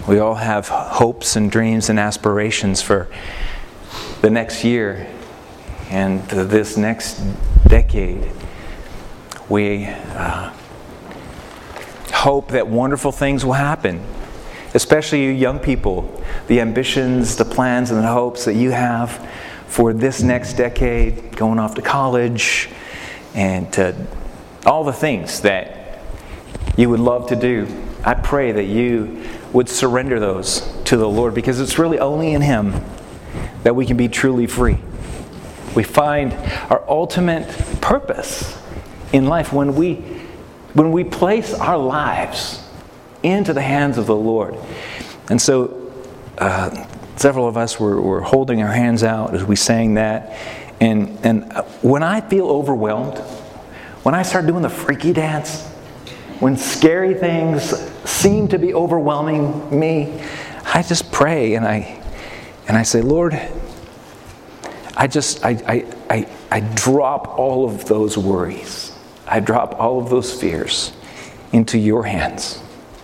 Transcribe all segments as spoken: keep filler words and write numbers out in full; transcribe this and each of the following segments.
We all have hopes and dreams and aspirations for the next year and this next decade. We uh, hope that wonderful things will happen, especially you young people. The ambitions, the plans, and the hopes that you have for this next decade, going off to college, and to all the things that you would love to do. I pray that you would surrender those to the Lord, because it's really only in Him that we can be truly free. We find our ultimate purpose in life when we when we place our lives into the hands of the Lord. And so uh, several of us were, were holding our hands out as we sang that. And, and when I feel overwhelmed, when I start doing the freaky dance, when scary things seem to be overwhelming me, I just pray and I and I say, Lord, I just I I I, I drop all of those worries. I drop all of those fears into your hands.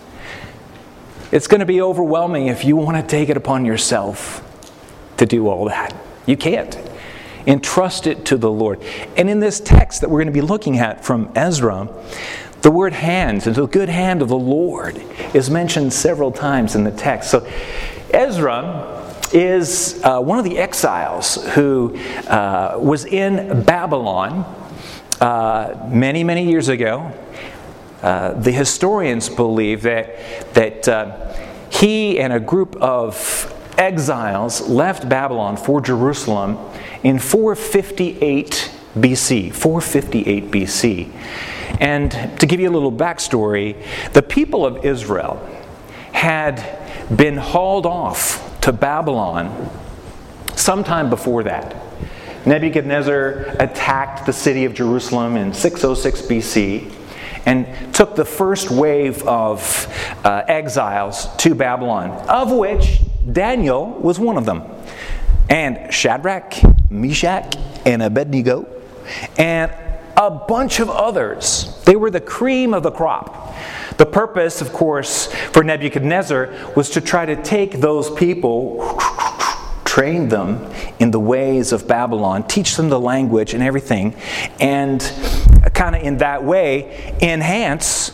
It's going to be overwhelming if you want to take it upon yourself to do all that. You can't. Entrust it to the Lord. And in this text that we're going to be looking at from Ezra, the word hands, and the good hand of the Lord, is mentioned several times in the text. So Ezra is uh, one of the exiles who uh, was in Babylon uh, many, many years ago. Uh, the historians believe that, that uh, he and a group of exiles left Babylon for Jerusalem in four fifty-eight B C. four fifty-eight B C. And to give you a little backstory, the people of Israel had been hauled off to Babylon sometime before that. Nebuchadnezzar attacked the city of Jerusalem in six oh six B C and took the first wave of uh, exiles to Babylon, of which Daniel was one of them, and Shadrach, Meshach, and Abednego, and a bunch of others. They were the cream of the crop. The purpose, of course, for Nebuchadnezzar was to try to take those people, train them in the ways of Babylon, teach them the language and everything, and kind of in that way enhance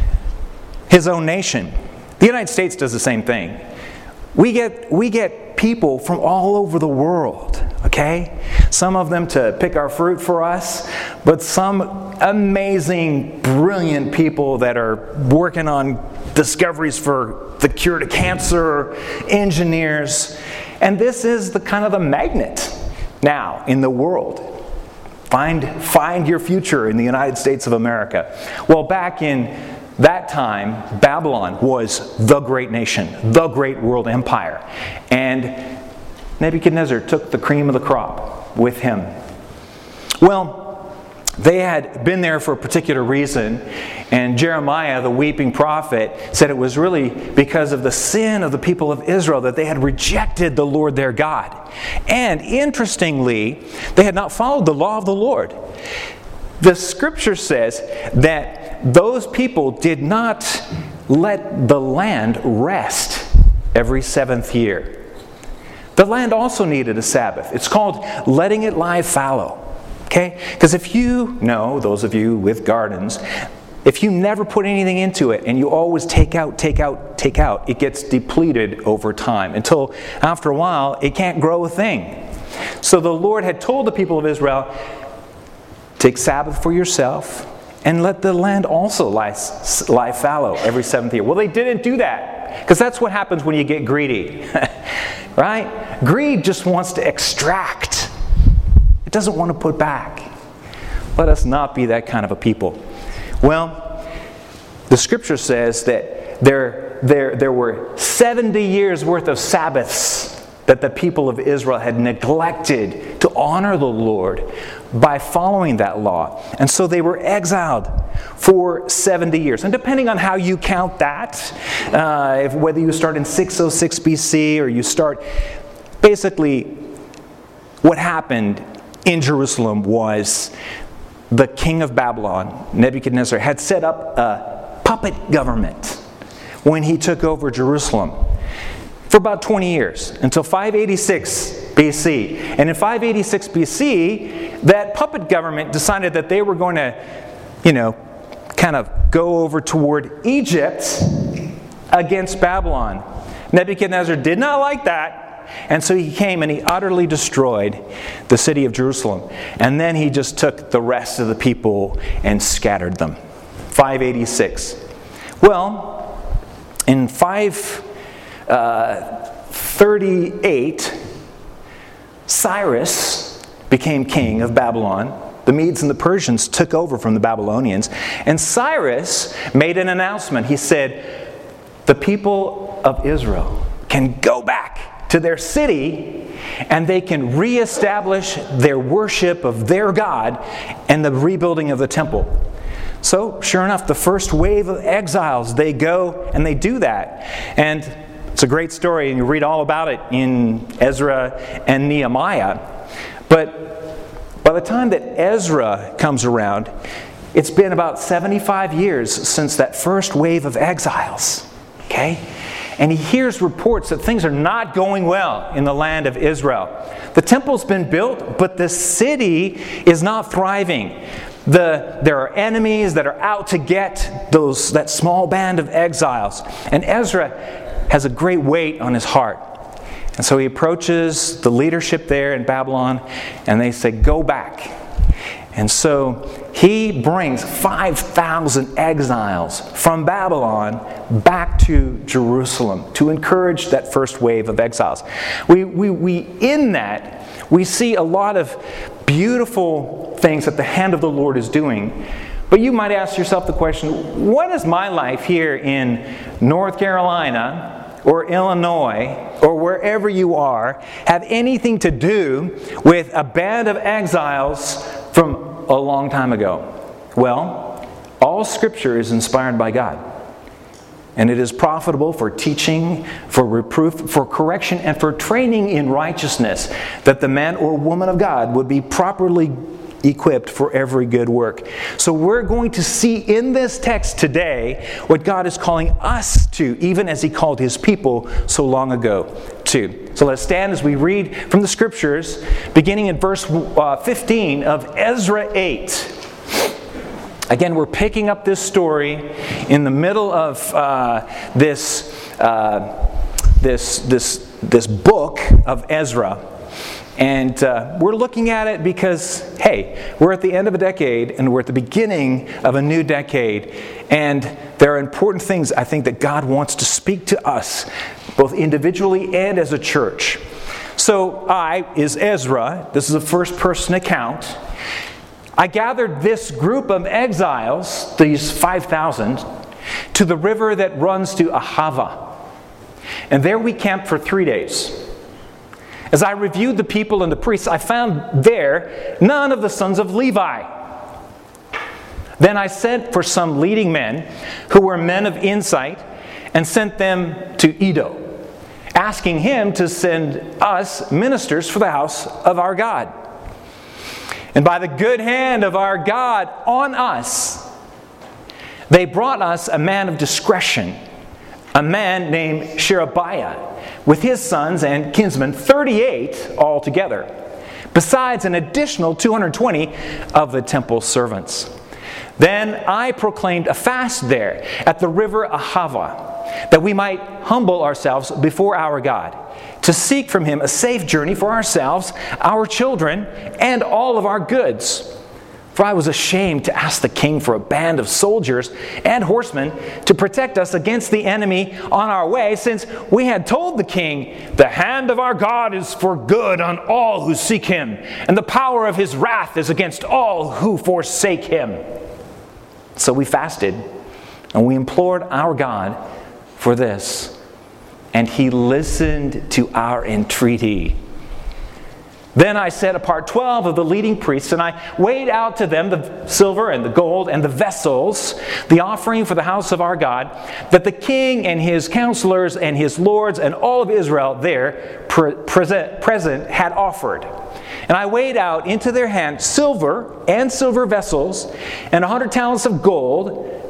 his own nation. The United States does the same thing. We get we get people from all over the world, okay? Some of them to pick our fruit for us, but some amazing, brilliant people that are working on discoveries for the cure to cancer, engineers. And this is the kind of the magnet now in the world. Find, find your future in the United States of America. Well, back in that time, Babylon was the great nation, the great world empire. And Nebuchadnezzar took the cream of the crop with him. Well, they had been there for a particular reason, and Jeremiah, the weeping prophet, said it was really because of the sin of the people of Israel that they had rejected the Lord their God. And interestingly, they had not followed the law of the Lord. The scripture says that those people did not let the land rest every seventh year. The land also needed a Sabbath. It's called letting it lie fallow. Okay? Because if you know, those of you with gardens, if you never put anything into it and you always take out, take out, take out, it gets depleted over time until after a while it can't grow a thing. So the Lord had told the people of Israel, take Sabbath for yourself and let the land also lie, lie fallow every seventh year. Well, they didn't do that, because that's what happens when you get greedy. Right? Greed just wants to extract. It doesn't want to put back. Let us not be that kind of a people. Well, the scripture says that there, there, there were seventy years worth of Sabbaths that the people of Israel had neglected to honor the Lord by following that law. And so they were exiled for seventy years. And depending on how you count that, uh, if, whether you start in six oh six B C or you start, basically what happened in Jerusalem was the king of Babylon, Nebuchadnezzar, had set up a puppet government when he took over Jerusalem. for about twenty years, until five eighty-six B C. And in five eighty-six B C, that puppet government decided that they were going to, you know, kind of go over toward Egypt against Babylon. Nebuchadnezzar did not like that, and so he came and he utterly destroyed the city of Jerusalem. And then he just took the rest of the people and scattered them. five eighty-six. Well, in five thirty-eight, Cyrus became king of Babylon. The Medes and the Persians took over from the Babylonians. And Cyrus made an announcement. He said, the people of Israel can go back to their city and they can reestablish their worship of their God and the rebuilding of the temple. So, sure enough, the first wave of exiles, they go and they do that. And it's a great story, and you read all about it in Ezra and Nehemiah. But by the time that Ezra comes around, it's been about seventy-five years since that first wave of exiles. Okay? And he hears reports that things are not going well in the land of Israel. The temple's been built, but the city is not thriving. The, there are enemies that are out to get those that small band of exiles. And Ezra has a great weight on his heart. And so he approaches the leadership there in Babylon, and they say, go back. And so he brings five thousand exiles from Babylon back to Jerusalem to encourage that first wave of exiles. We, we, we in that, we see a lot of beautiful things that the hand of the Lord is doing. But you might ask yourself the question, what does my life here in North Carolina or Illinois, or wherever you are, have anything to do with a band of exiles from a long time ago? Well, all Scripture is inspired by God. And it is profitable for teaching, for reproof, for correction, and for training in righteousness, that the man or woman of God would be properly equipped for every good work. So we're going to see in this text today what God is calling us to, even as He called His people so long ago to. So let's stand as we read from the Scriptures, beginning in verse fifteen of Ezra eight. Again, we're picking up this story in the middle of uh, this, uh, this, this, this book of Ezra. And uh, we're looking at it because, hey, we're at the end of a decade and we're at the beginning of a new decade. And there are important things, I think, that God wants to speak to us, both individually and as a church. So I is Ezra. This is a first-person account. I gathered this group of exiles, these five thousand, to the river that runs to Ahava. And there we camped for three days. As I reviewed the people and the priests, I found there none of the sons of Levi. Then I sent for some leading men who were men of insight and sent them to Iddo, asking him to send us ministers for the house of our God. And by the good hand of our God on us, they brought us a man of discretion, a man named Sherebiah, with his sons and kinsmen, thirty-eight altogether, besides an additional two hundred twenty of the temple servants. Then I proclaimed a fast there at the river Ahava, that we might humble ourselves before our God, to seek from Him a safe journey for ourselves, our children, and all of our goods. For I was ashamed to ask the king for a band of soldiers and horsemen to protect us against the enemy on our way, since we had told the king, the hand of our God is for good on all who seek Him, and the power of His wrath is against all who forsake Him. So we fasted, and we implored our God for this, and He listened to our entreaty. Then I set apart twelve of the leading priests, and I weighed out to them the silver and the gold and the vessels, the offering for the house of our God, that the king and his counselors and his lords and all of Israel there pre- present, present had offered. And I weighed out into their hand silver and silver vessels, and a hundred talents of gold,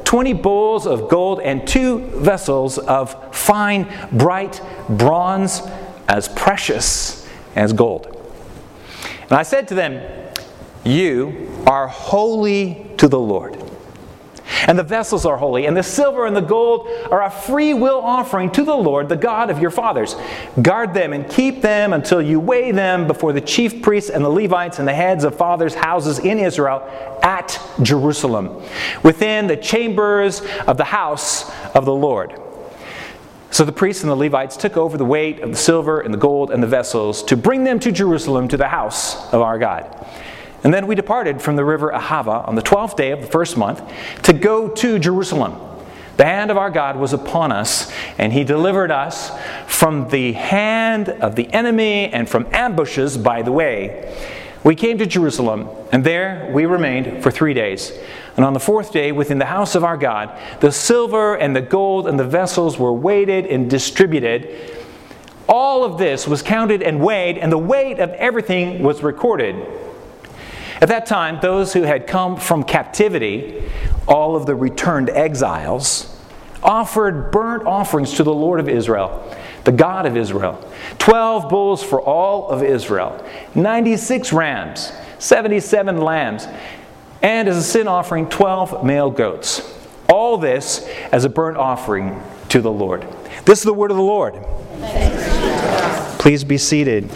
twenty bowls of gold and two vessels of fine, bright bronze, as precious as gold. And I said to them, you are holy to the Lord. And the vessels are holy, and the silver and the gold are a free will offering to the Lord, the God of your fathers. Guard them and keep them until you weigh them before the chief priests and the Levites and the heads of fathers' houses in Israel at Jerusalem, within the chambers of the house of the Lord. So the priests and the Levites took over the weight of the silver and the gold and the vessels to bring them to Jerusalem to the house of our God. And then we departed from the river Ahava on the twelfth day of the first month to go to Jerusalem. The hand of our God was upon us, and He delivered us from the hand of the enemy and from ambushes by the way. We came to Jerusalem, and there we remained for three days. And on the fourth day, within the house of our God, the silver and the gold and the vessels were weighted and distributed. All of this was counted and weighed, and the weight of everything was recorded. At that time, those who had come from captivity, all of the returned exiles, offered burnt offerings to the Lord of Israel, the God of Israel. Twelve bulls for all of Israel, ninety-six rams, seventy-seven lambs, and as a sin offering, twelve male goats. All this as a burnt offering to the Lord. This is the word of the Lord. Please be seated.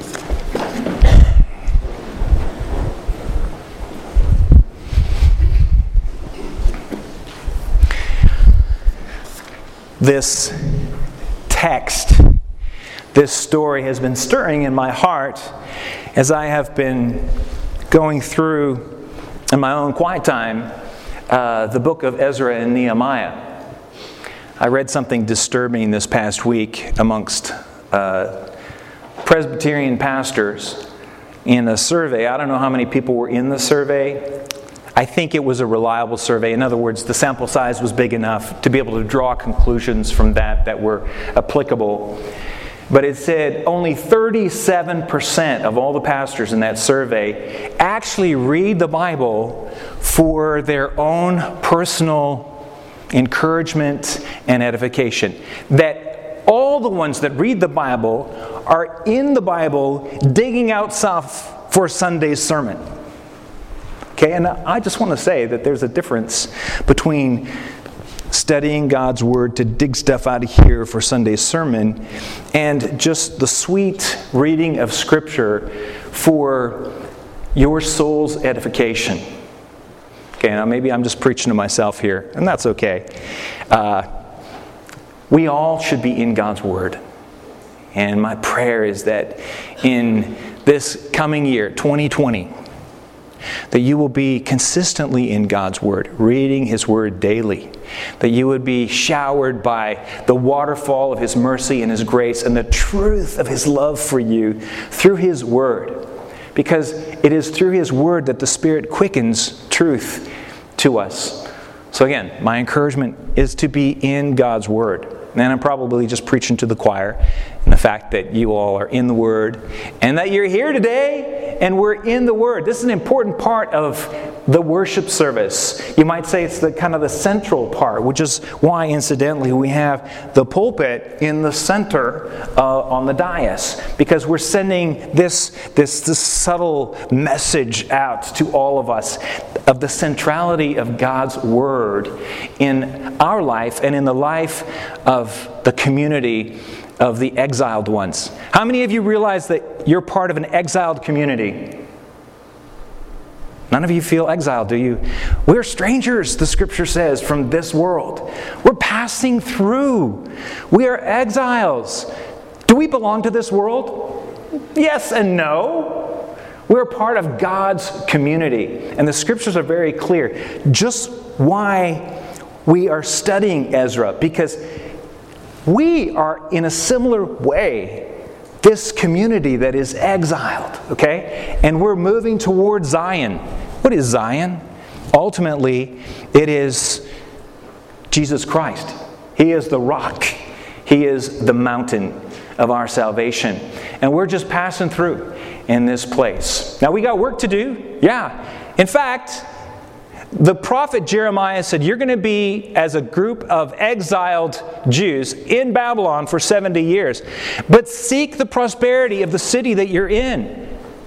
This text, this story has been stirring in my heart as I have been going through, in my own quiet time, uh, the book of Ezra and Nehemiah. I read something disturbing this past week amongst uh, Presbyterian pastors in a survey. I don't know how many people were in the survey. I think it was a reliable survey. In other words, the sample size was big enough to be able to draw conclusions from that that were applicable. But it said only thirty-seven percent of all the pastors in that survey actually read the Bible for their own personal encouragement and edification. That all the ones that read the Bible are in the Bible digging out stuff for Sunday's sermon. Okay, and I just want to say that there's a difference between studying God's Word to dig stuff out of here for Sunday's sermon and just the sweet reading of Scripture for your soul's edification. Okay, now maybe I'm just preaching to myself here, and that's okay. Uh, we all should be in God's Word. And my prayer is that in this coming year, twenty twenty, that you will be consistently in God's Word, reading His Word daily. That you would be showered by the waterfall of His mercy and His grace and the truth of His love for you through His Word. Because it is through His Word that the Spirit quickens truth to us. So again, my encouragement is to be in God's Word. And I'm probably just preaching to the choir and the fact that you all are in the Word and that you're here today and we're in the Word. This is an important part of the worship service. You might say it's the kind of the central part, which is why, incidentally, we have the pulpit in the center uh, on the dais, because we're sending this, this, this subtle message out to all of us of the centrality of God's Word in our life and in the life of the community of the exiled ones. How many of you realize that you're part of an exiled community? None of you feel exiled, do you? We're strangers, the Scripture says, from this world. We're passing through. We are exiles. Do we belong to this world? Yes and no. We're part of God's community. And the Scriptures are very clear just why we are studying Ezra. Because we are, in a similar way, this community that is exiled, okay? And we're moving towards Zion. What is Zion? Ultimately, it is Jesus Christ. He is the rock. He is the mountain of our salvation. And we're just passing through in this place. Now, we got work to do. Yeah. In fact, The prophet Jeremiah said, you're going to be as a group of exiled Jews in Babylon for seventy years. But seek the prosperity of the city that you're in.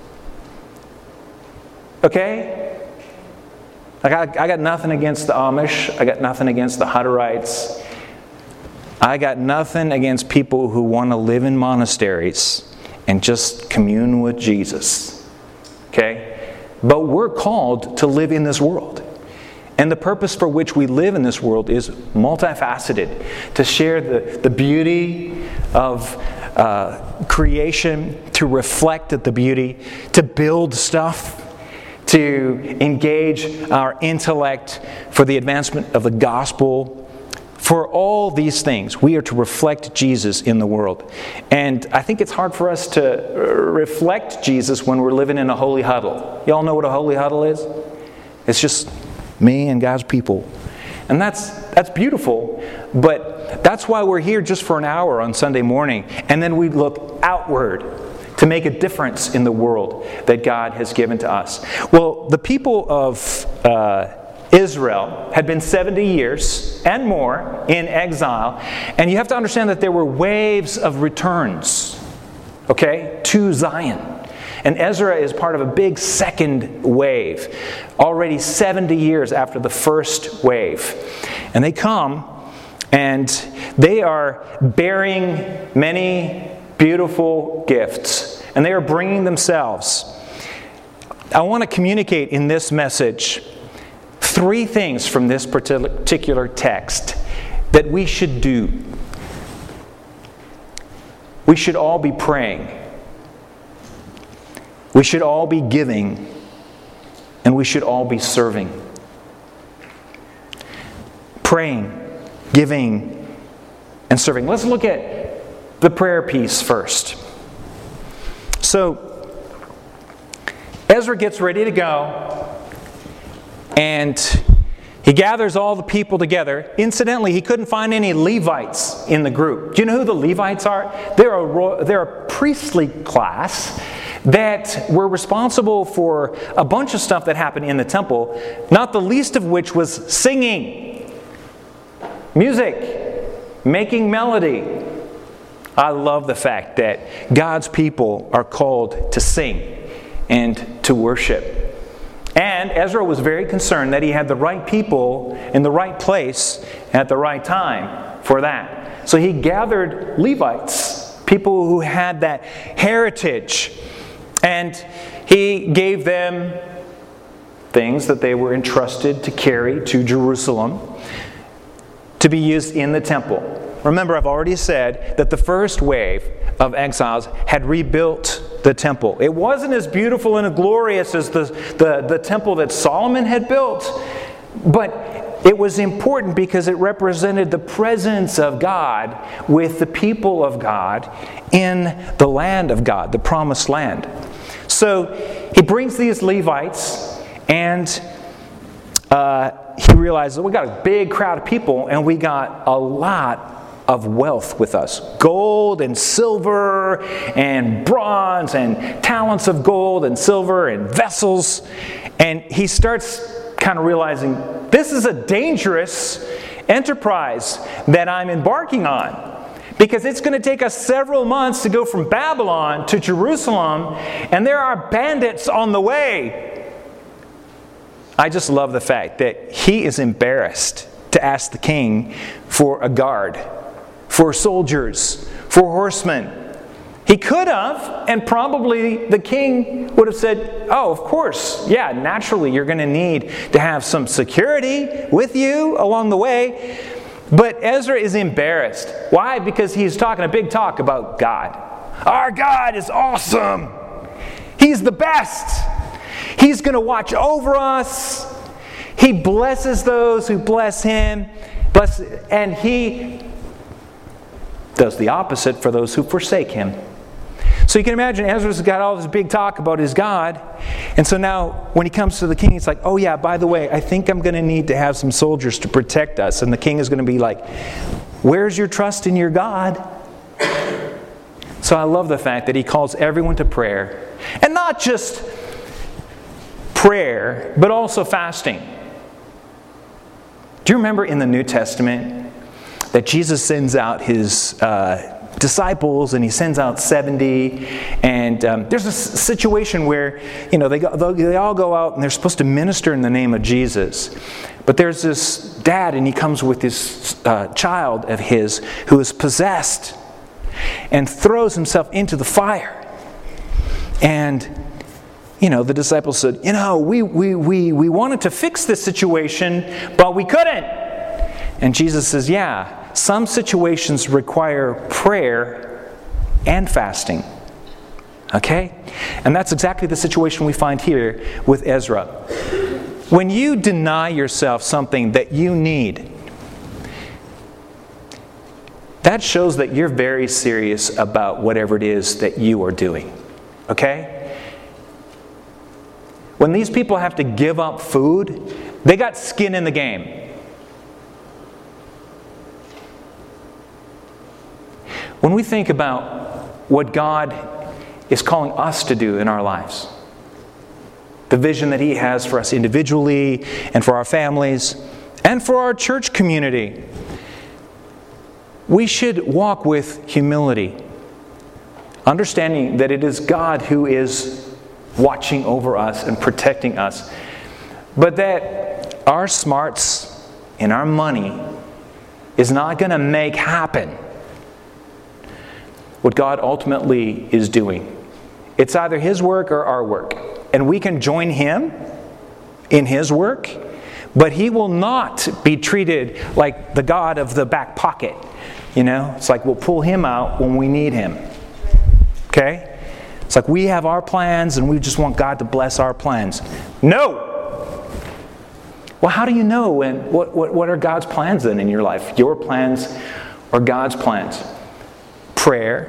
Okay? I got, I got nothing against the Amish. I got nothing against the Hutterites. I got nothing against people who want to live in monasteries and just commune with Jesus. Okay? But we're called to live in this world. And the purpose for which we live in this world is multifaceted. To share the, the beauty of uh, creation, to reflect the beauty, to build stuff, to engage our intellect for the advancement of the gospel. For all these things, we are to reflect Jesus in the world. And I think it's hard for us to reflect Jesus when we're living in a holy huddle. Y'all know what a holy huddle is? It's just me and God's people. And that's that's beautiful, but that's why we're here just for an hour on Sunday morning. And then we look outward to make a difference in the world that God has given to us. Well, the people of uh, Israel had been seventy years and more in exile. And you have to understand that there were waves of returns, okay, to Zion. And Ezra is part of a big second wave, already seventy years after the first wave. And they come, and they are bearing many beautiful gifts, and they are bringing themselves. I want to communicate in this message three things from this particular text that we should do. We should all be praying. We should all be giving, and we should all be serving. Praying, giving, and serving. Let's look at the prayer piece first. So, Ezra gets ready to go, and he gathers all the people together. Incidentally, he couldn't find any Levites in the group. Do you know who the Levites are? They're a, they're a priestly class that were responsible for a bunch of stuff that happened in the temple, not the least of which was singing, music, making melody. I love the fact that God's people are called to sing and to worship. And Ezra was very concerned that he had the right people in the right place at the right time for that. So he gathered Levites, people who had that heritage. And he gave them things that they were entrusted to carry to Jerusalem to be used in the temple. Remember, I've already said that the first wave of exiles had rebuilt the temple. It wasn't as beautiful and glorious as the, the, the temple that Solomon had built, but it was important because it represented the presence of God with the people of God in the land of God, the promised land. So he brings these Levites, and uh, he realizes we got a big crowd of people, and we got a lot of wealth with us. Gold and silver and bronze and talents of gold and silver and vessels. And he starts kind of realizing this is a dangerous enterprise that I'm embarking on. Because it's going to take us several months to go from Babylon to Jerusalem, and there are bandits on the way. I just love the fact that he is embarrassed to ask the king for a guard, for soldiers, for horsemen. He could have, and probably the king would have said, oh, of course, yeah, naturally you're going to need to have some security with you along the way. But Ezra is embarrassed. Why? Because he's talking a big talk about God. Our God is awesome. He's the best. He's going to watch over us. He blesses those who bless Him. Bless, and He does the opposite for those who forsake Him. So you can imagine Ezra's got all this big talk about his God. And so now when he comes to the king, he's like, oh yeah, by the way, I think I'm going to need to have some soldiers to protect us. And the king is going to be like, where's your trust in your God? So I love the fact that he calls everyone to prayer. And not just prayer, but also fasting. Do you remember in the New Testament that Jesus sends out his uh, disciples, and he sends out seventy, and um, there's a s- situation where, you know, they, go, they all go out and they're supposed to minister in the name of Jesus. But there's this dad, and he comes with this uh, child of his who is possessed and throws himself into the fire. And, you know, the disciples said, you know, we, we, we, we wanted to fix this situation, but we couldn't. And Jesus says, yeah, some situations require prayer and fasting. Okay? And that's exactly the situation we find here with Ezra. When you deny yourself something that you need, that shows that you're very serious about whatever it is that you are doing. Okay? When these people have to give up food, they got skin in the game. When we think about what God is calling us to do in our lives, the vision that He has for us individually and for our families and for our church community, we should walk with humility, understanding that it is God who is watching over us and protecting us, but that our smarts and our money is not going to make happen what God ultimately is doing. It's either His work or our work. And we can join Him in His work, but He will not be treated like the God of the back pocket. You know, it's like we'll pull Him out when we need Him. Okay? It's like we have our plans and we just want God to bless our plans. No! Well, how do you know when, what, what, what are God's plans then in your life? Your plans or God's plans? Prayer.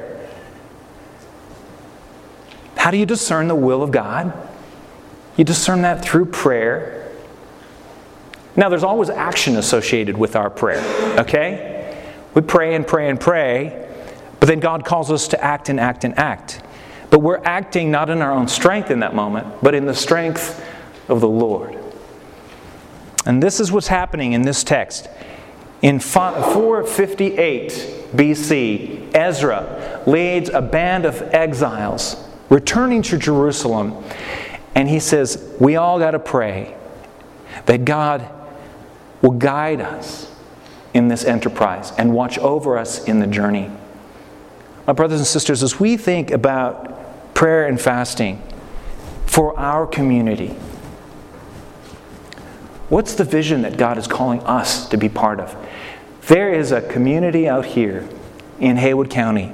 How do you discern the will of God? You discern that through prayer. Now, there's always action associated with our prayer, okay? We pray and pray and pray, but then God calls us to act and act and act. But we're acting not in our own strength in that moment, but in the strength of the Lord. And this is what's happening in this text. In four fifty-eight B C, Ezra leads a band of exiles returning to Jerusalem, and he says, we all got to pray that God will guide us in this enterprise and watch over us in the journey. My brothers and sisters, as we think about prayer and fasting for our community, what's the vision that God is calling us to be part of? There is a community out here in Haywood County.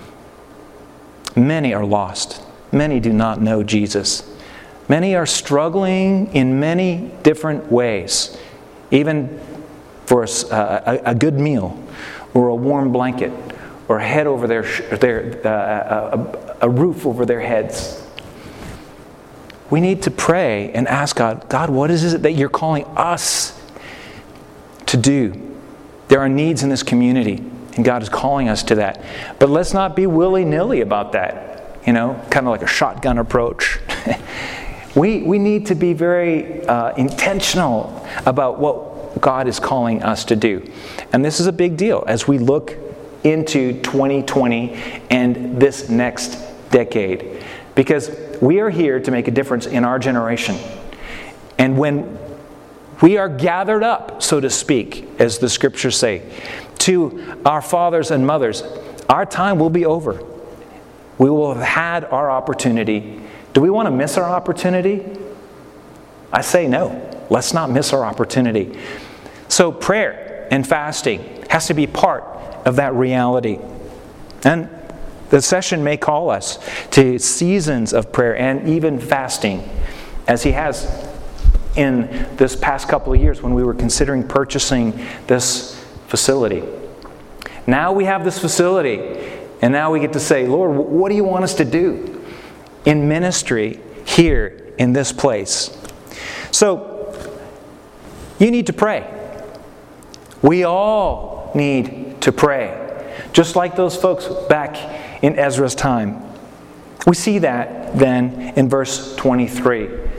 Many are lost. Many do not know Jesus. Many are struggling in many different ways, even for a, a, a good meal or a warm blanket or a head over their, their uh, a, a roof over their heads. We need to pray and ask God, God, what is it that you're calling us to do? There are needs in this community, and God is calling us to that. But let's not be willy-nilly about that. You know, kind of like a shotgun approach. we we need to be very uh, intentional about what God is calling us to do. And this is a big deal as we look into twenty twenty and this next decade. Because we are here to make a difference in our generation. And when we are gathered up, so to speak, as the scriptures say, to our fathers and mothers, our time will be over. We will have had our opportunity. Do we want to miss our opportunity? I say no. Let's not miss our opportunity. So prayer and fasting has to be part of that reality. And the session may call us to seasons of prayer and even fasting, as he has in this past couple of years when we were considering purchasing this facility. Now we have this facility, and now we get to say, Lord, what do you want us to do in ministry here in this place? So, you need to pray. We all need to pray. Just like those folks back in Ezra's time. We see that then in verse twenty-three.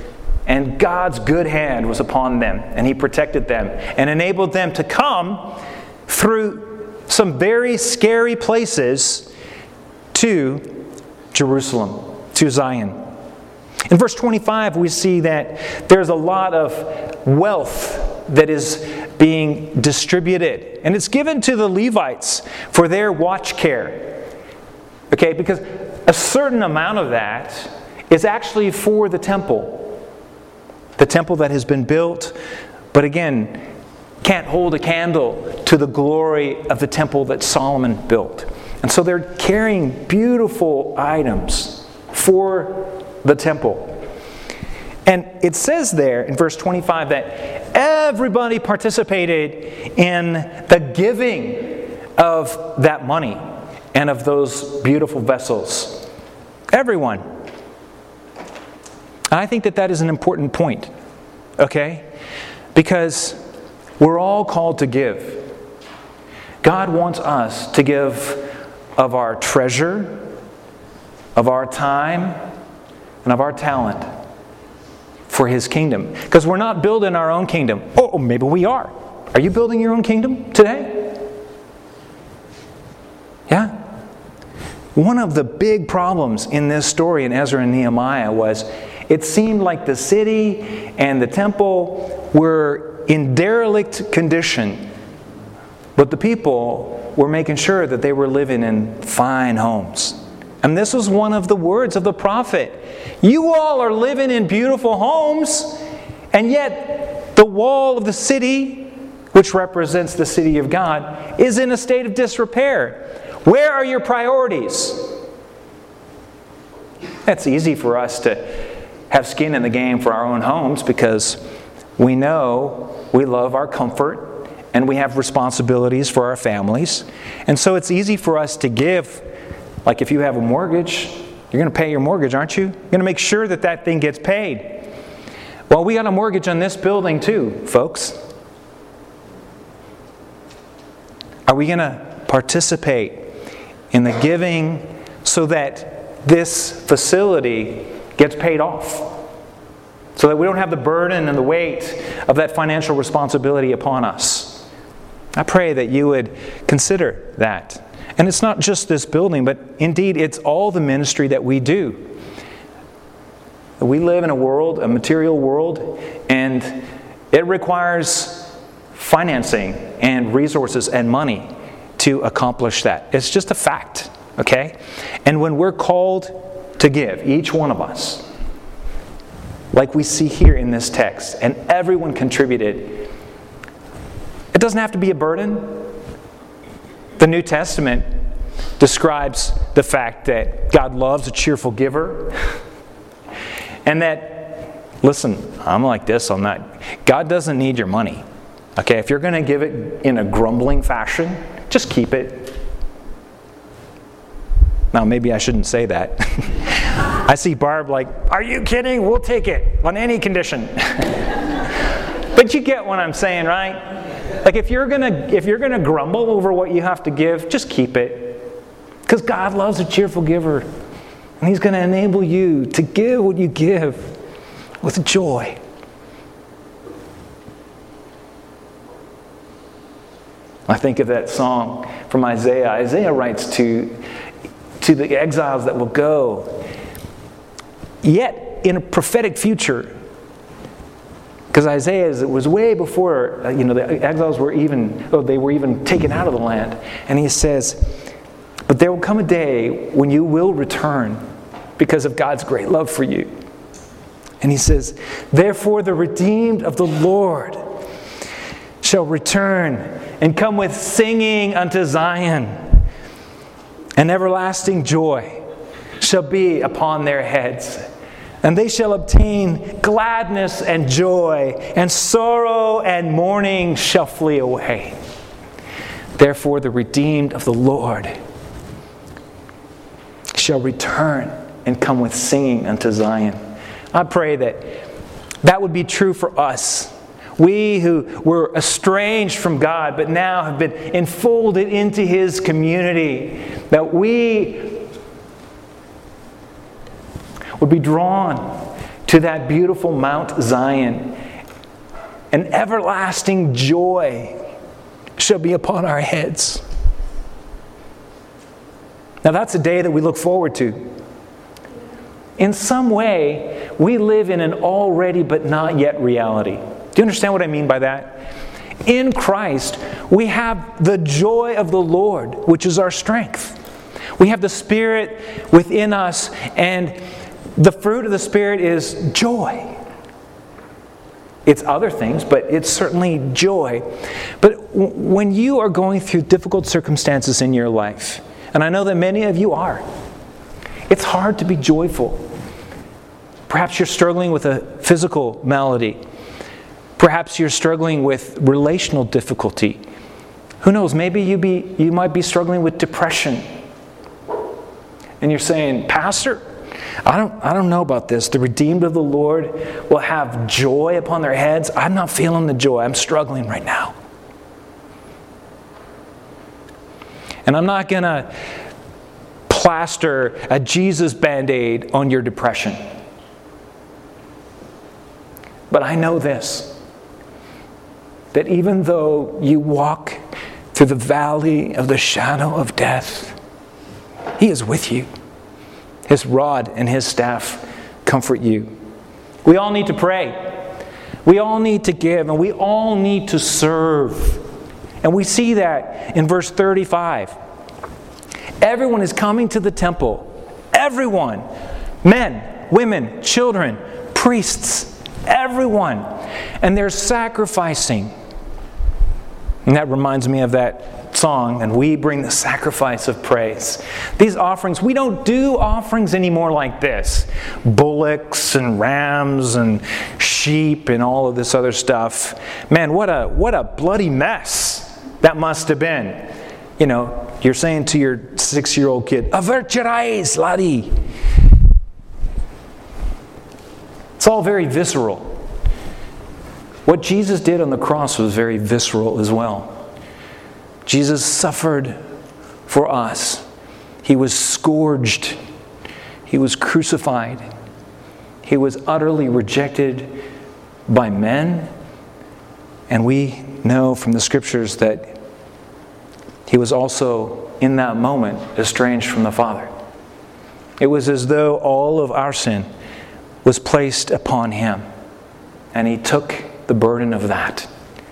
And God's good hand was upon them, and He protected them and enabled them to come through some very scary places to Jerusalem, to Zion. In verse twenty-five, we see that there's a lot of wealth that is being distributed, and it's given to the Levites for their watch care. Okay, because a certain amount of that is actually for the temple. The temple that has been built, but again, can't hold a candle to the glory of the temple that Solomon built. And so they're carrying beautiful items for the temple. And it says there in verse twenty-five that everybody participated in the giving of that money and of those beautiful vessels. Everyone. And I think that that is an important point, okay? Because we're all called to give. God wants us to give of our treasure, of our time, and of our talent for His kingdom. Because we're not building our own kingdom. Oh, maybe we are. Are you building your own kingdom today? Yeah? One of the big problems in this story in Ezra and Nehemiah was it seemed like the city and the temple were in derelict condition, but the people were making sure that they were living in fine homes. And this was one of the words of the prophet. You all are living in beautiful homes, and yet the wall of the city, which represents the city of God, is in a state of disrepair. Where are your priorities? That's easy for us to have skin in the game for our own homes because we know we love our comfort and we have responsibilities for our families. And so it's easy for us to give. Like if you have a mortgage, you're going to pay your mortgage, aren't you? You're going to make sure that that thing gets paid. Well, we got a mortgage on this building too, folks. Are we going to participate in the giving so that this facility gets paid off? So that we don't have the burden and the weight of that financial responsibility upon us. I pray that you would consider that. And it's not just this building, but indeed it's all the ministry that we do. We live in a world, a material world, and it requires financing and resources and money to accomplish that. It's just a fact, okay? And when we're called to give, each one of us, like we see here in this text, and everyone contributed, it doesn't have to be a burden. The New Testament describes the fact that God loves a cheerful giver. And that, listen, I'm like this on that. God doesn't need your money. Okay, if you're going to give it in a grumbling fashion, just keep it. Now, maybe I shouldn't say that. I see Barb like, are you kidding? We'll take it on any condition. But you get what I'm saying, right? Like if you're gonna if you're gonna grumble over what you have to give, just keep it. Because God loves a cheerful giver. And He's going to enable you to give what you give with joy. I think of that song from Isaiah. Isaiah writes to, to the exiles that will go. Yet in a prophetic future, because Isaiah, it was way before, you know, the exiles were even, oh, they were even taken out of the land. And he says, but there will come a day when you will return because of God's great love for you. And he says, therefore the redeemed of the Lord shall return and come with singing unto Zion, and everlasting joy shall be upon their heads. And they shall obtain gladness and joy, and sorrow and mourning shall flee away. Therefore the redeemed of the Lord shall return and come with singing unto Zion. I pray that that would be true for us. We who were estranged from God, but now have been enfolded into His community, that we would be drawn to that beautiful Mount Zion, and everlasting joy shall be upon our heads. Now that's a day that we look forward to. In some way, we live in an already but not yet reality. Do you understand what I mean by that? In Christ, we have the joy of the Lord, which is our strength. We have the Spirit within us, and the fruit of the Spirit is joy. It's other things, but it's certainly joy. But when you are going through difficult circumstances in your life, and I know that many of you are, it's hard to be joyful. Perhaps you're struggling with a physical malady. Perhaps you're struggling with relational difficulty. Who knows, maybe you be you might be struggling with depression. And you're saying, Pastor, I don't I don't know about this. The redeemed of the Lord will have joy upon their heads. I'm not feeling the joy. I'm struggling right now. And I'm not going to plaster a Jesus Band-Aid on your depression. But I know this, that even though you walk through the valley of the shadow of death, He is with you. His rod and His staff comfort you. We all need to pray. We all need to give, and we all need to serve. And we see that in verse thirty-five. Everyone is coming to the temple. Everyone. Men, women, children, priests, everyone. And they're sacrificing. And that reminds me of that song, and we bring the sacrifice of praise. These offerings, we don't do offerings anymore like this. Bullocks and rams and sheep and all of this other stuff. Man, what a what a bloody mess that must have been. You know, you're saying to your six-year-old kid, avert your eyes, laddie. It's all very visceral. What Jesus did on the cross was very visceral as well. Jesus suffered for us. He was scourged. He was crucified. He was utterly rejected by men. And we know from the Scriptures that He was also, in that moment, estranged from the Father. It was as though all of our sin was placed upon Him. And He took the burden of that.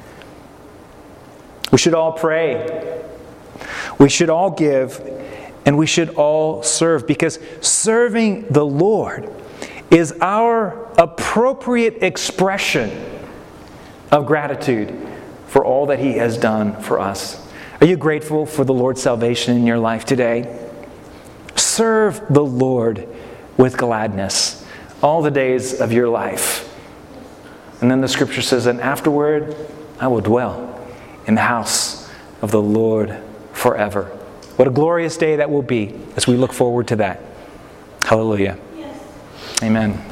We should all pray. We should all give. And we should all serve. Because serving the Lord is our appropriate expression of gratitude for all that He has done for us. Are you grateful for the Lord's salvation in your life today? Serve the Lord with gladness all the days of your life. And then the Scripture says, and afterward I will dwell in the house of the Lord forever. What a glorious day that will be as we look forward to that. Hallelujah. Yes. Amen.